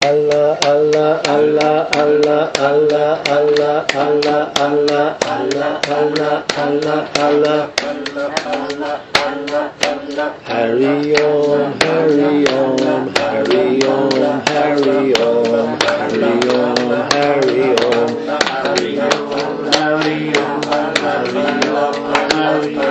Allah, Allah, Allah, Allah, Allah, Allah, Allah, Allah, Allah, Allah, Allah, Allah. Hari Om, Hari Om, Hari Om, Hari Om, Hari Om, Hari Om, Hari Om, Hari Om, Hari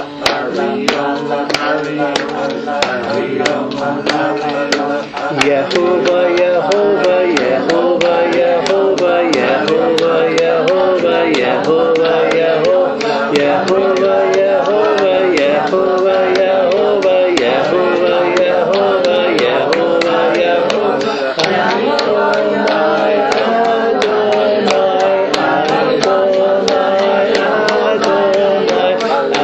Om, Yehovah, Yehovah, Yehovah, Yehovah, Yehovah, Yehovah, Yehovah, Yehovah, Yehovah, Yehovah, Yehovah, Yehovah, Yehovah, Yehovah, Yehovah, Adonai, Adonai, Adonai, Adonai,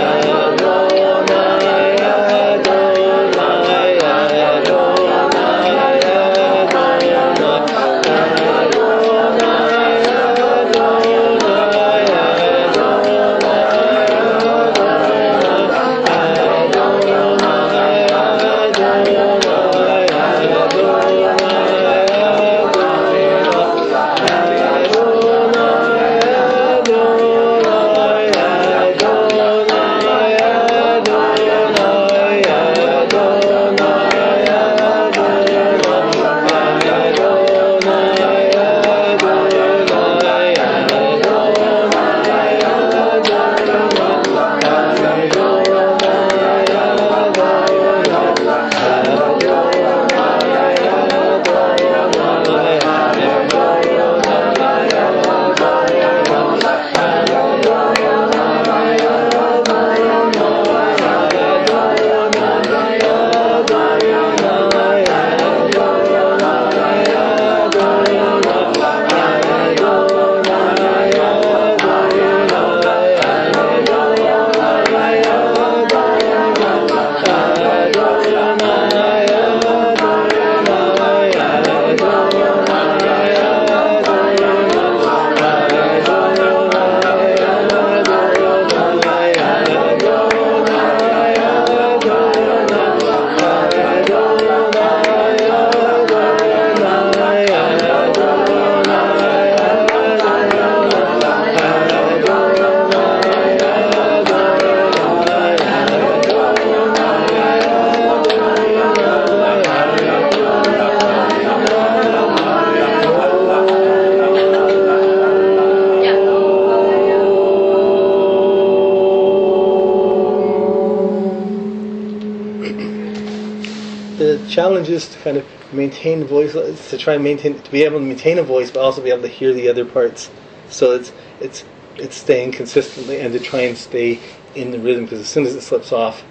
challenge is to kind of maintain voice, to try and maintain, to be able to maintain a voice, but also be able to hear the other parts. So it's staying consistently, and to try and stay in the rhythm, because as soon as it slips off,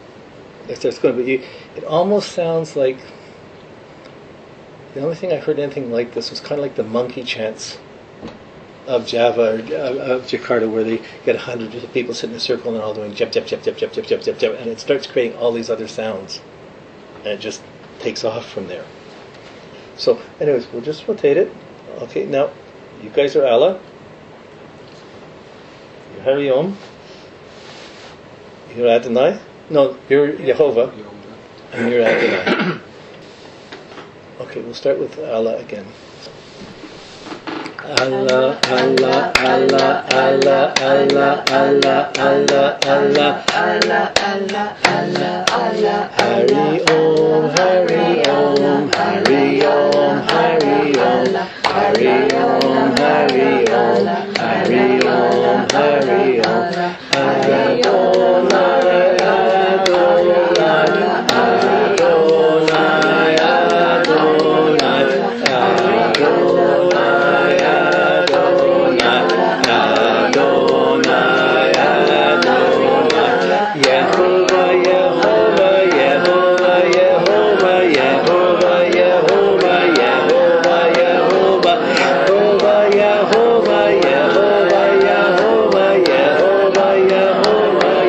it starts going. But it almost sounds like, the only thing I heard anything like this was kind of like the monkey chants of Java or of Jakarta, where they get hundreds of people sitting in a circle and they're all doing jep jep jep jep jep jep jep jep jep, and it starts creating all these other sounds, and it just takes off from there. So, anyways, we'll just rotate it. Okay, now you guys are Allah, you're Hari Om, you're Adonai. No, you're Yehovah, and you're Adonai. Okay, we'll start with Allah again. Allah, Allah, Allah, Allah, Allah, Allah, Allah, Allah, Allah, Allah, Allah, Allah, Hari Om, Hari Om, Hari Om, Hari Om, Hari Om, Hari Om, Hari Om, Hari Om, Adonai, Adonai, Adonai, Yehovah,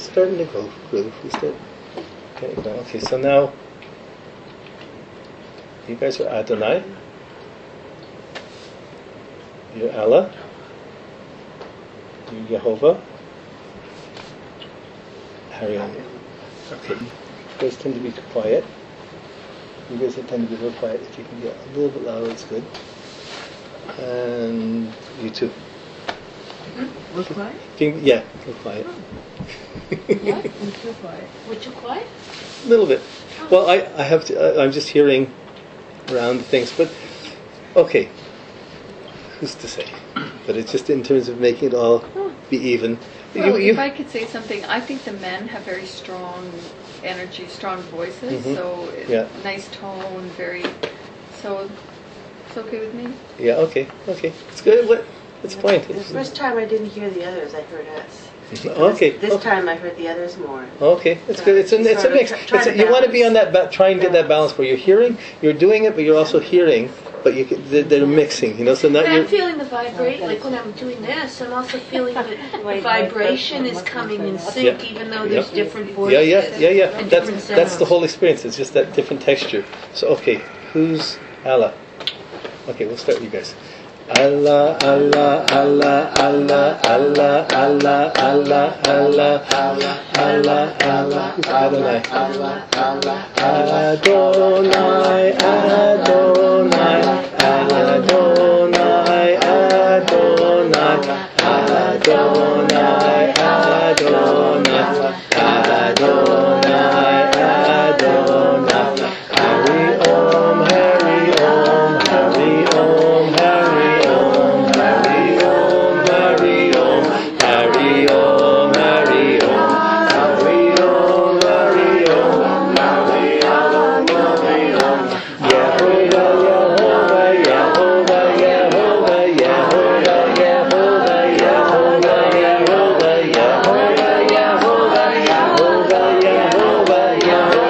starting to go good. We start getting going. Okay, so now you guys are Adonai. You're Allah. You're Yehovah. Harry on. Okay. You guys tend to be quiet. You guys tend to be a little quiet. If you can get a little bit louder, it's good. And you too. We're quiet? Yeah, we're quiet. What? We're too quiet. We're too quiet? A little bit. Well, I have to. I'm just hearing around things, but okay. Who's to say? But it's just in terms of making it all be even. Well, if I could say something, I think the men have very strong energy, strong voices. Mhm. So Yeah. nice tone, very. So it's okay with me. Yeah. Okay. It's good. What? It's fine. The first time I didn't hear the others, I heard us. Okay. This time I heard the others more. Okay, that's good. It's a mix. You want to be on that. Try and get that balance where you're hearing, you're doing it, but you're also hearing. But they're mixing, So not But you're. I'm feeling the vibrate, like when I'm doing this, I'm also feeling that the vibration is coming in sync, Yeah. even though there's Yep. different voices. Yeah. And different That's the sounds. whole experience. It's just that different texture. So okay, who's Allah? Okay, we'll start with you guys. Allah, Allah, Allah, Allah, Allah, Allah, Allah, Allah, Allah, Allah, Allah, Adonai, Adonai, Adonai, Adonai, Adonai, Adonai, Adonai, Adonai, Adonai, Hari Om, Hari Om, Hari Om, Hari Om, Hari Om, Hari Om, Hari Om, Hari Om, Hari Om, Hari Om, Hari Om, Hari Om, Yehovah, Yehovah, Yehovah, Yehovah, Yehovah, Yehovah, Yehovah, Yehovah, Yehovah, Yehovah, Yehovah, Yehovah,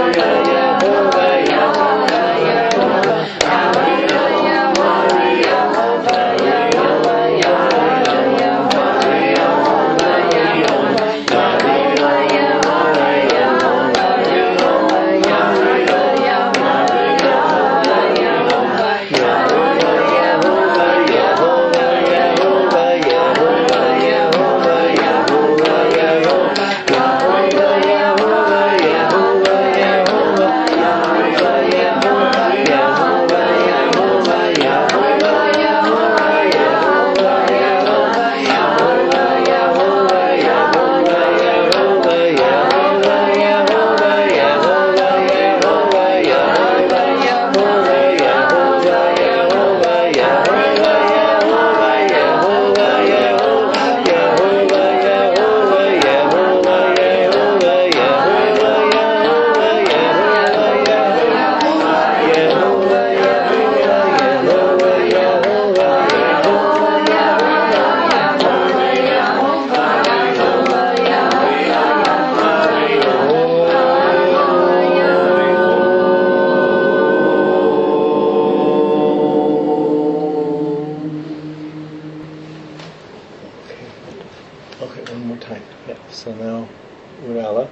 Okay, one more time. Yeah, so now we're Allah.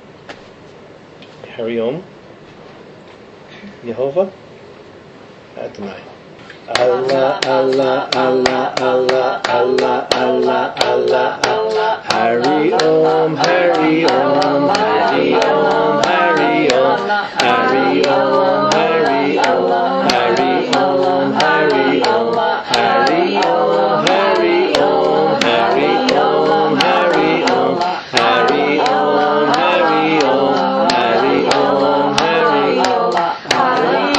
Hari Om. Yehovah. Adonai. Allah, Allah, Allah, Allah, Allah, Allah, Allah, Allah. Hari Om, Hari Om, Hari Om, Hari Om, Hari Om, Hari Om, Hari Om, Hari Om, Hari Om, Hari Om, Hari Om, Hari Om, Hari Om, Hari Om, Hari Om, Hari Om, Hari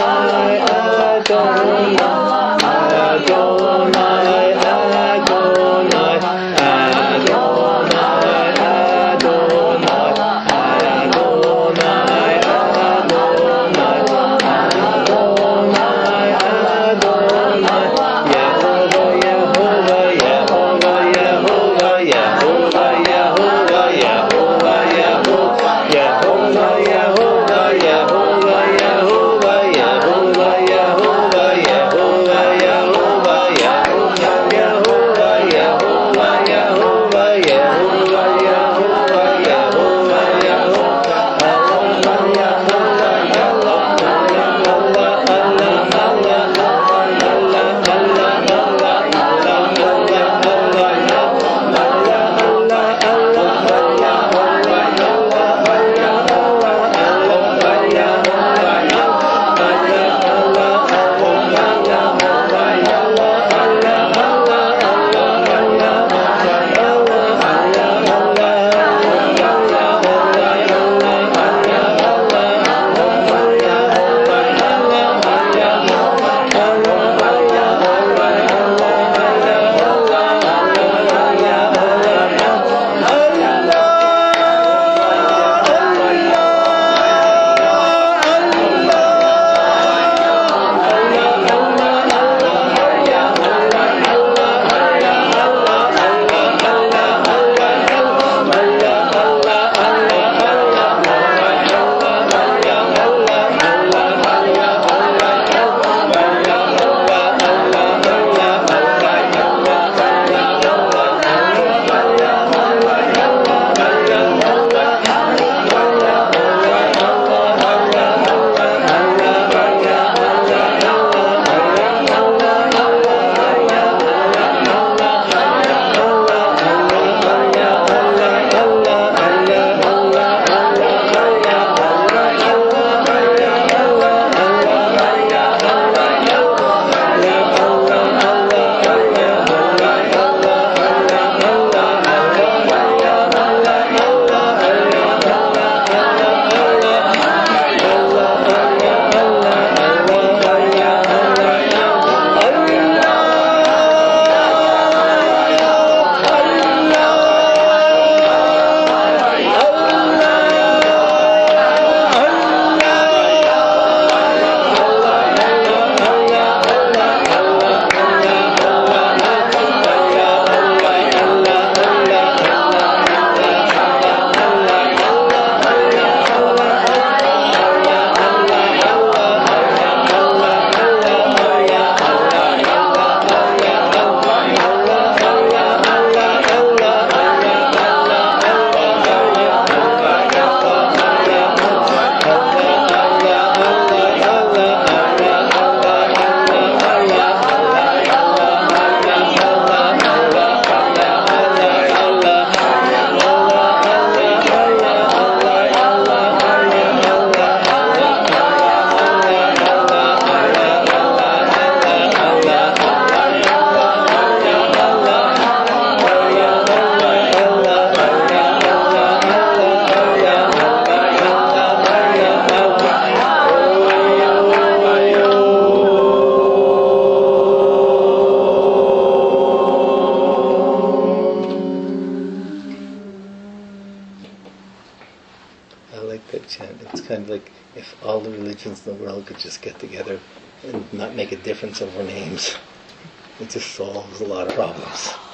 Adonai, Adonai, Adonai, like that chant. It's kind of like if all the religions in the world could just get together and not make a difference over names. It just solves a lot of problems.